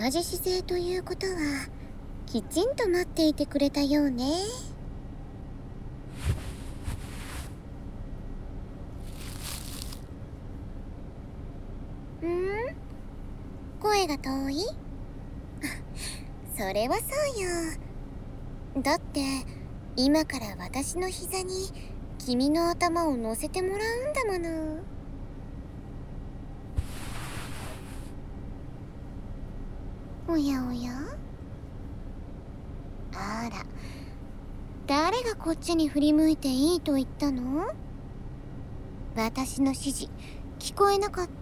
じ姿勢ということはきちんと待っていてくれたようね。声が遠い？それはそうよ。だって今から私の膝に君の頭を乗せてもらうんだもの。おやおや、あら、誰がこっちに振り向いていいと言ったの？私の指示聞こえなかった？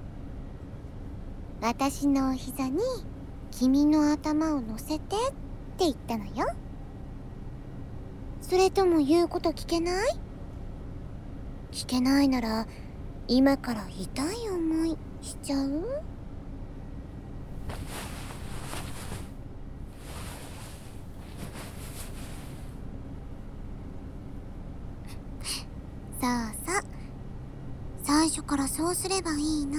私のお膝に君の頭を乗せてって言ったのよ。それとも言うこと聞けない？聞けないなら今から痛い思いしちゃう？そうそう、最初からそうすればいいの。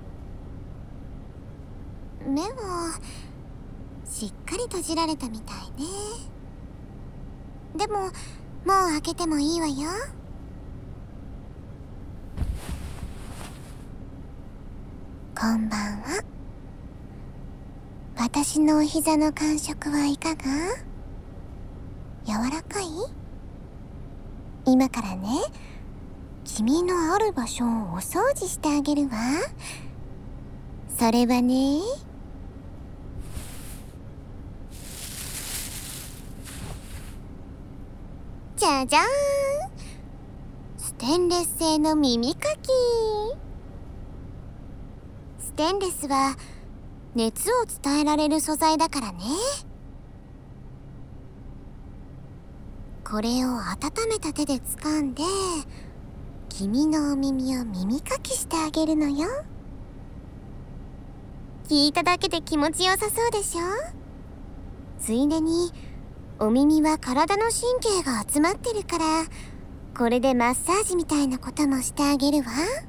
目はしっかり閉じられたみたいね。でももう開けてもいいわよ。こんばんは。私のお膝の感触はいかが？柔らかい？今からね、君のある場所をお掃除してあげるわ。それはね、じゃじゃーん、ステンレス製の耳かき。ステンレスは熱を伝えられる素材だからね。これを温めた手で掴んで君のお耳を耳かきしてあげるのよ。聞いただけで気持ちよさそうでしょ？ついでにお耳は体の神経が集まってるから、これでマッサージみたいなこともしてあげるわ。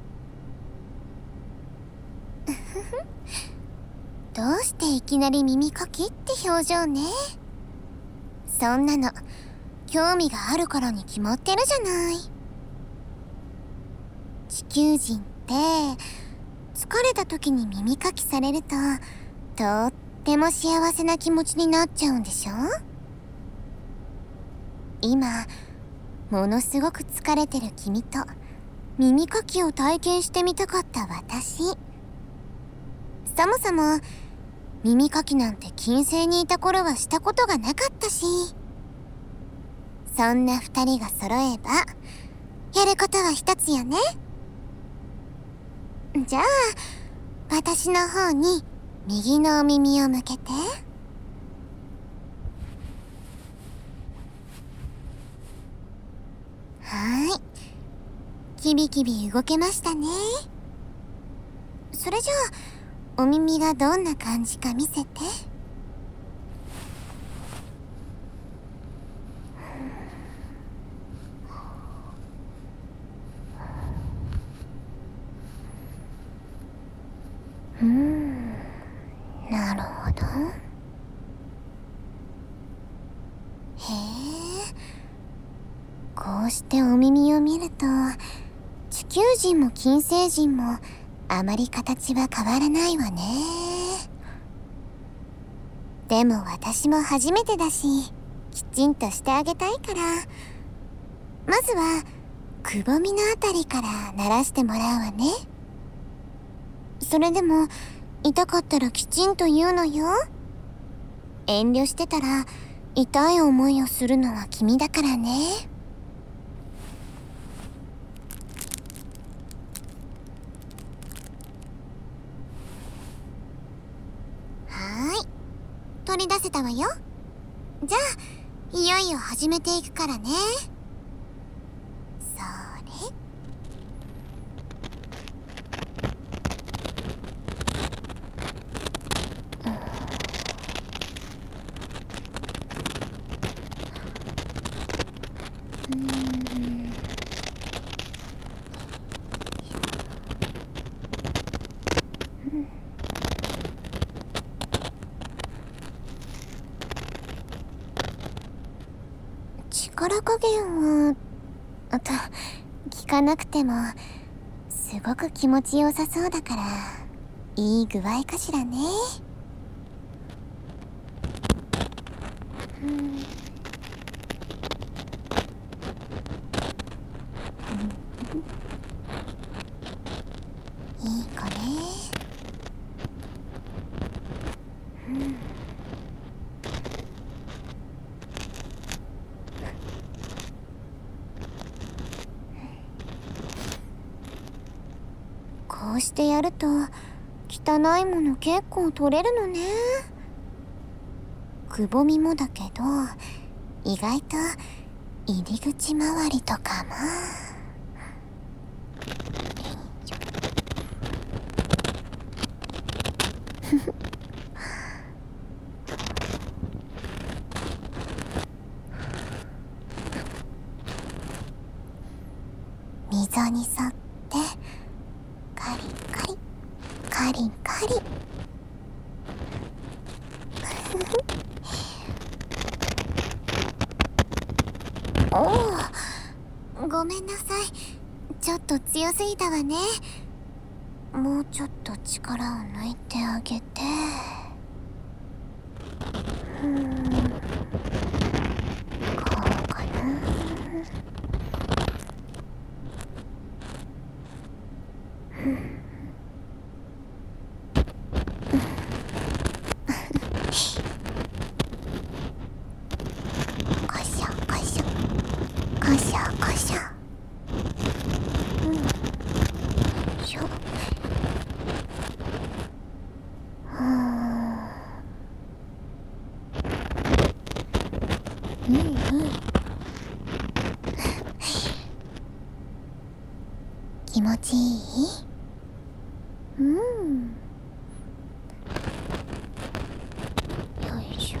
どうしていきなり耳かきって表情ね。そんなの興味があるからに決まってるじゃない。地球人って疲れた時に耳かきされるととっても幸せな気持ちになっちゃうんでしょ？今ものすごく疲れてる君と耳かきを体験してみたかった私。そもそも耳かきなんて金星にいた頃はしたことがなかったし、そんな二人が揃えばやることは一つよね。じゃあ私の方に右のお耳を向けて。はーい、キビキビ動けましたね。それじゃあお耳がどんな感じか見せて。なるほど。へえ、こうしてお耳を見ると地球人も金星人もあまり形は変わらないわね。でも私も初めてだしきちんとしてあげたいから、まずはくぼみのあたりから慣らしてもらうわね。それでも痛かったらきちんと言うのよ。遠慮してたら痛い思いをするのは君だからね。はーい、取り出せたわよ。じゃあいよいよ始めていくからね。それ、 力加減は聞かなくてもすごく気持ちよさそうだからいい具合かしらね。いい子ね。こうしてやると汚いもの結構取れるのね。くぼみもだけど意外と入り口周りとかも。溝に沿ってカリカリカリカリ。おお、ごめんなさい。ちょっと強すぎたわね。もうちょっと力を抜いてあげて。こうかな。こしょこしょこしょこしょ。しょ。気持ちいい？よいしょ。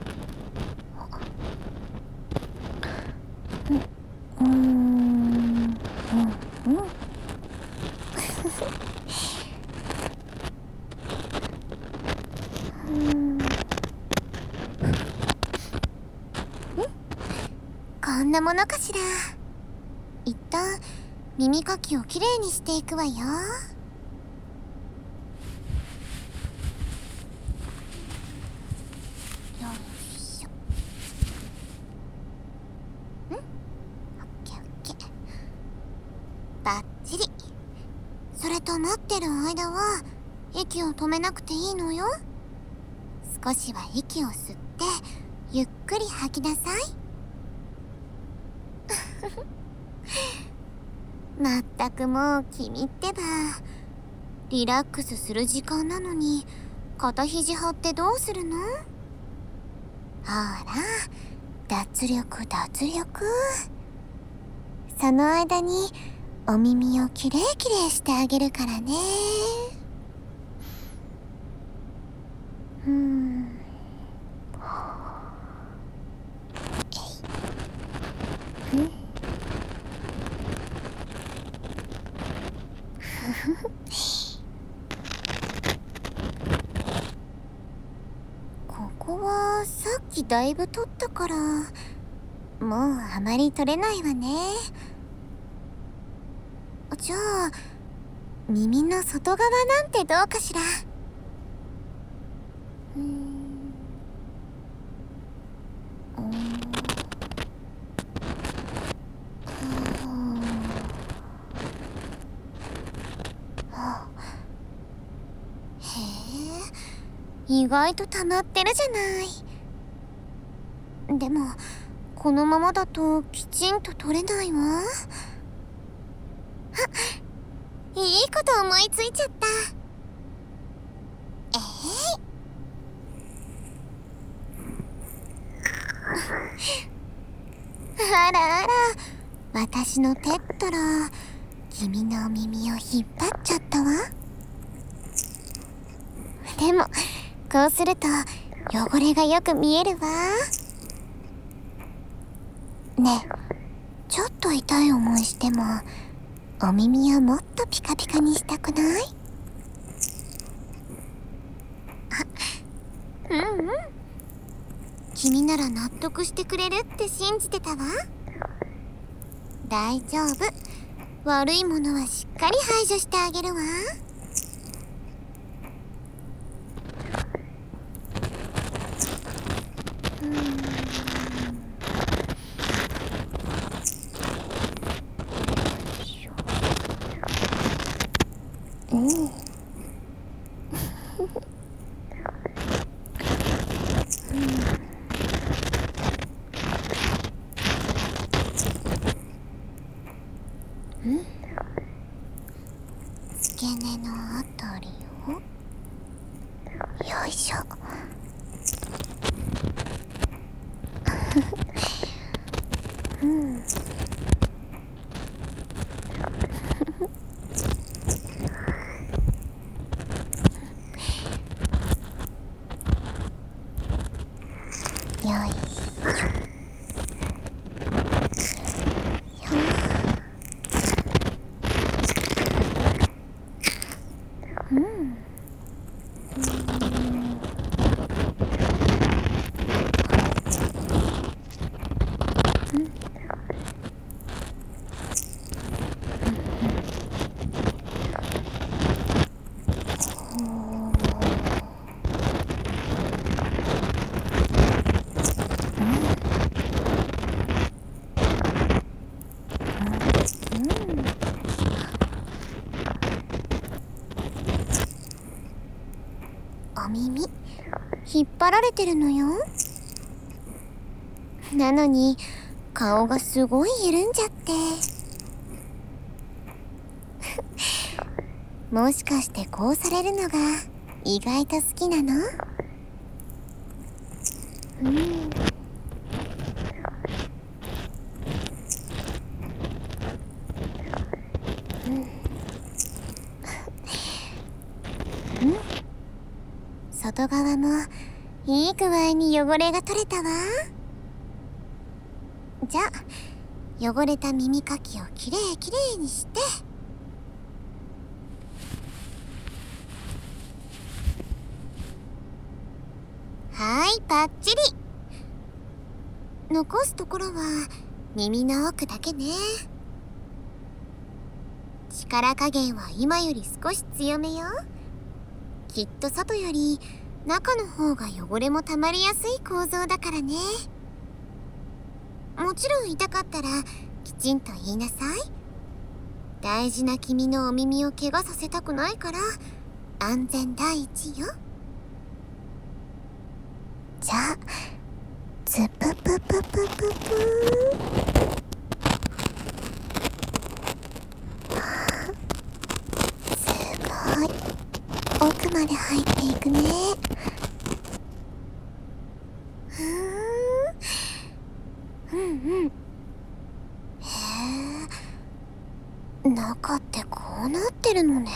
こんなものかしら。一旦耳かきをきれいにしていくわよ。バッチリ。それと待ってる間は息を止めなくていいのよ。少しは息を吸ってゆっくり吐きなさい。まったくもう君ってばリラックスする時間なのに肩肘張ってどうするの？ほら、脱力脱力。その間にお耳をきれいきれいしてあげるからね。ここはさっきだいぶ取ったからもうあまり取れないわね。じゃあ耳の外側なんてどうかしら。意外と溜まってるじゃない。でもこのままだときちんと取れないわ。いいこと思いついちゃった。あらあら、私のペットラ君の耳を引っ張っちゃったわ。でもこうすると汚れがよく見えるわ。ねえ、ちょっと痛い思いしてもお耳をもっとピカピカにしたくない？ 君なら納得してくれるって信じてたわ。大丈夫。悪いものはしっかり排除してあげるわ。付け根のあたりをよいしょ。よいしょ。お耳引っ張られてるのよ。なのに顔がすごい緩んじゃってもしかしてこうされるのが意外と好きなの？外側もいい具合に汚れが取れたわ。じゃあ汚れた耳かきをきれいにして、パッチリ。残すところは耳の奥だけね。力加減は今より少し強めよ。きっと外より中の方が汚れもたまりやすい構造だからね。もちろん痛かったらきちんと言いなさい。大事な君のお耳を怪我させたくないから安全第一よ。じゃあズププププププすごい奥まで入っていくね。へえ、中ってこうなってるのね。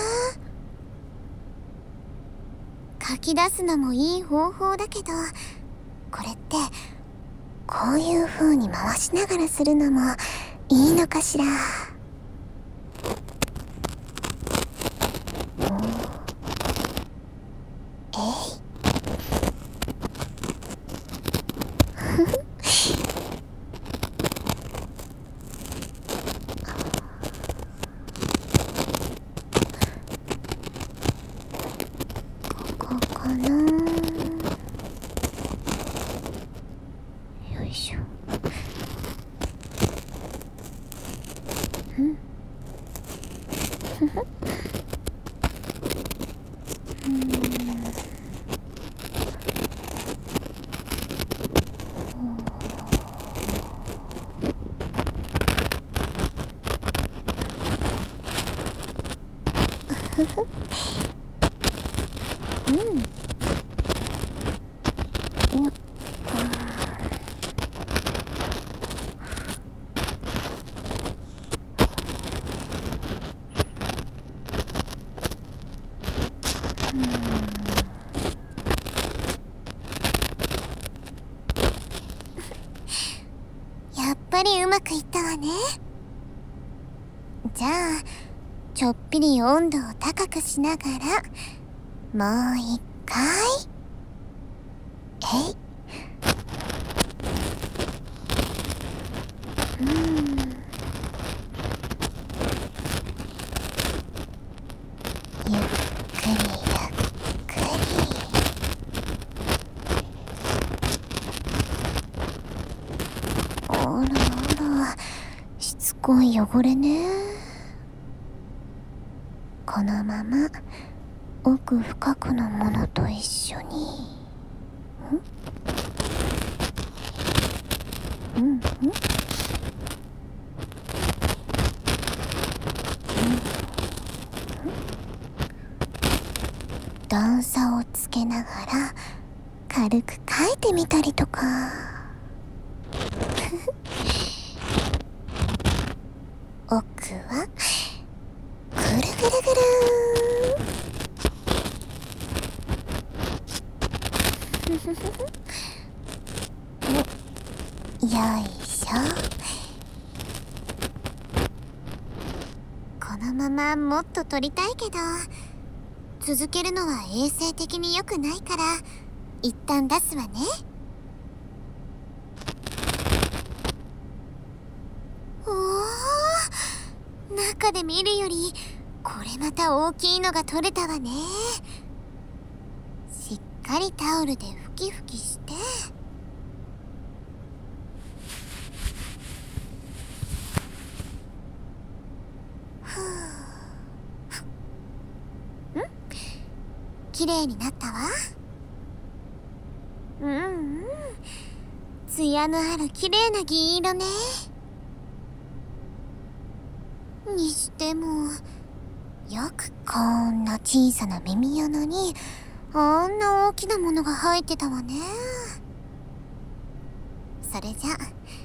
書き出すのもいい方法だけど、これってこういう風に回しながらするのもいいのかしら。ここかな。よいしょ。やっぱりうまくいったわね。じゃあちょっぴり温度を高くしながらもう一回。えい。 ゆっくりゆっくり。あらあら、しつこい汚れね。このまま奥深くのものと一緒に。段差をつけながら軽く描いてみたりとか。奥はぐるぐるぐるよいしょ。このままもっと撮りたいけど、続けるのは衛生的に良くないから一旦出すわね。おー、中で見るよりこれまた大きいのが撮れたわね。しっかりタオルで拭き拭きして。綺麗になったわ。ツヤのある綺麗な銀色ね。にしてもよくこんな小さな耳穴にあんな大きなものが入ってたわね。それじゃ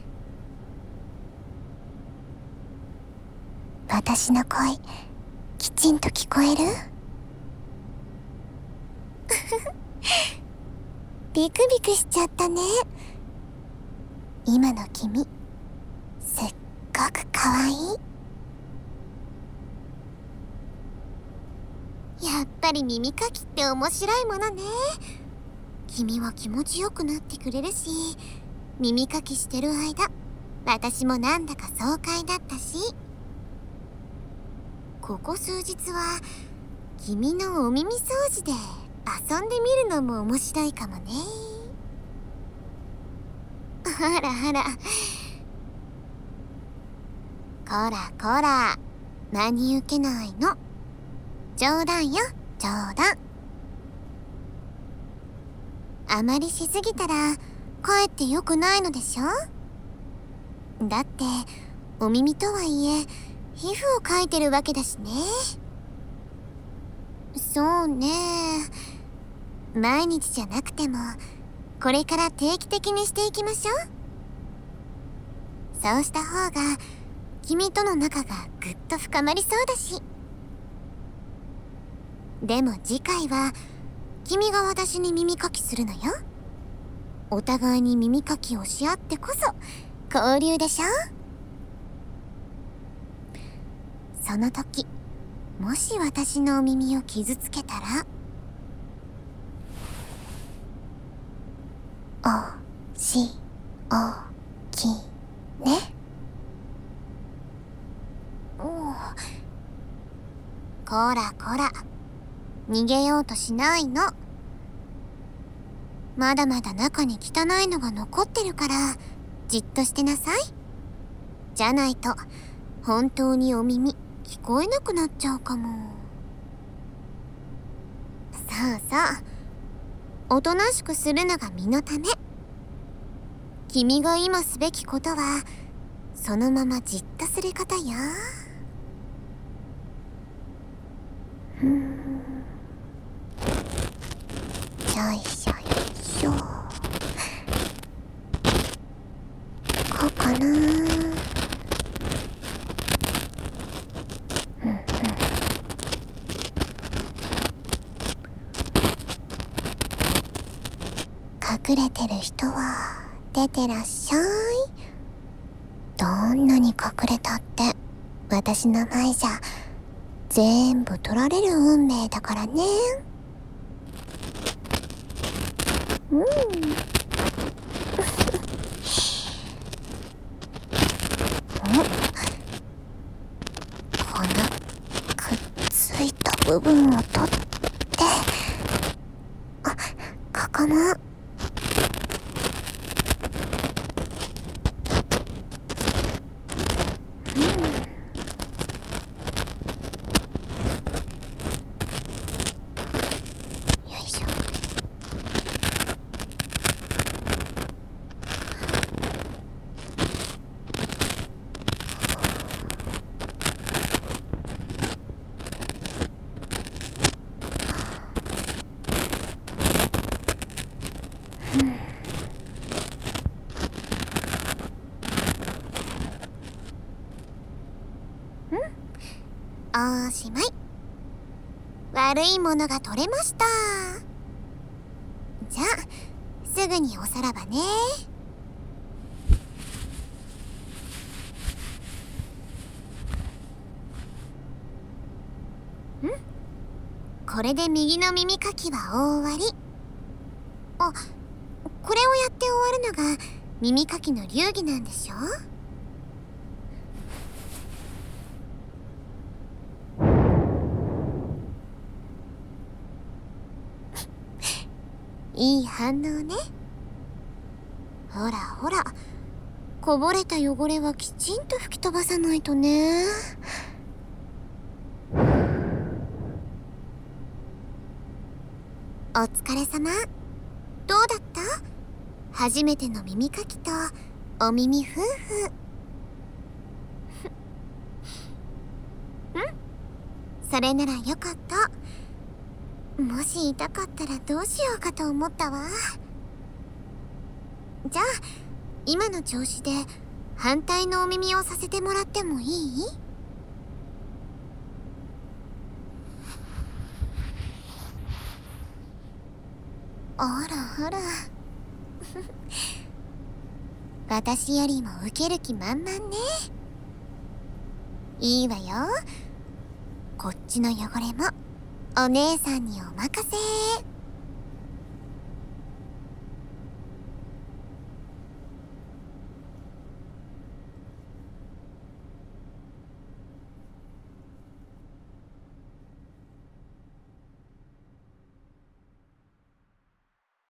私の声きちんと聞こえる？ビクビクしちゃったね。今の君すっごくかわいい。やっぱり耳かきって面白いものね。君は気持ちよくなってくれるし、耳かきしてる間私もなんだか爽快だったし、ここ数日は君のお耳掃除で遊んでみるのも面白いかもね。あらあら、こらこら、真に受けないの。冗談よ、冗談。あまりしすぎたらかえって良くないのでしょ。だってお耳とはいえ皮膚を描いてるわけだしね。そうね、毎日じゃなくてもこれから定期的にしていきましょう。そうした方が君との仲がぐっと深まりそうだし。でも次回は君が私に耳かきするのよ。お互いに耳かきをし合ってこそ交流でしょ。その時もし私のお耳を傷つけたら、おしおきね。こらこら、逃げようとしないの。まだまだ中に汚いのが残ってるからじっとしてなさい。じゃないと本当にお耳聞こえなくなっちゃうかも。そうそう、おとなしくするのが身のため。君が今すべきことはそのままじっとすることよ。よいしょよいしょ。こうかな。隠れてる人は出てらっしゃい。どんなに隠れたって私の前じゃ全部取られる運命だからね。 部分を取って、ここも。おしまい。悪いものが取れました。じゃあすぐにおさらばね。これで右の耳かきは大終わり。あ、これをやって終わるのが耳かきの流儀なんでしょ。いい反応ね。ほらほら、こぼれた汚れはきちんと拭き飛ばさないとね。お疲れ様。どうだった？初めての耳かきとお耳夫婦。それならよかった。もし痛かったらどうしようかと思ったわ。じゃあ今の調子で反対のお耳をさせてもらってもいい？あらあら私よりも受ける気満々ね。いいわよ。こっちの汚れもお姉さんにお任せ。